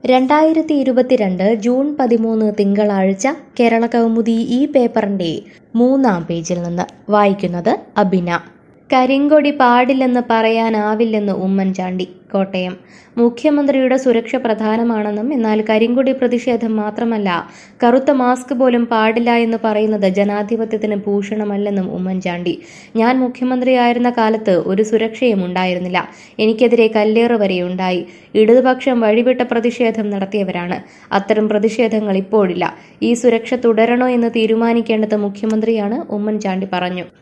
2022 June 13 തിങ്കളാഴ്ച കേരള കൗമുദി ഈ പേപ്പറിന്റെ 3-ാം പേജിൽ നിന്ന് വായിക്കുന്നത് അബിന. കരിങ്കൊടി പാടില്ലെന്ന് പറയാനാവില്ലെന്ന് ഉമ്മൻചാണ്ടി. കോട്ടയം. മുഖ്യമന്ത്രിയുടെ സുരക്ഷ പ്രധാനമാണെന്നും എന്നാൽ കരിങ്കൊടി പ്രതിഷേധം മാത്രമല്ല, കറുത്ത മാസ്ക് പോലും പാടില്ല എന്ന് പറയുന്നത് ജനാധിപത്യത്തിന് ഭൂഷണമല്ലെന്നും ഉമ്മൻചാണ്ടി. ഞാൻ മുഖ്യമന്ത്രിയായിരുന്ന കാലത്ത് ഒരു സുരക്ഷയും ഉണ്ടായിരുന്നില്ല. എനിക്കെതിരെ കല്ലേറ് വരെയുണ്ടായി. ഇടതുപക്ഷം വഴിവിട്ട പ്രതിഷേധം നടത്തിയവരാണ്. അത്തരം പ്രതിഷേധങ്ങൾ ഇപ്പോഴില്ല. ഈ സുരക്ഷ തുടരണോ എന്ന് തീരുമാനിക്കേണ്ടത് മുഖ്യമന്ത്രിയാണ്, ഉമ്മൻചാണ്ടി പറഞ്ഞു.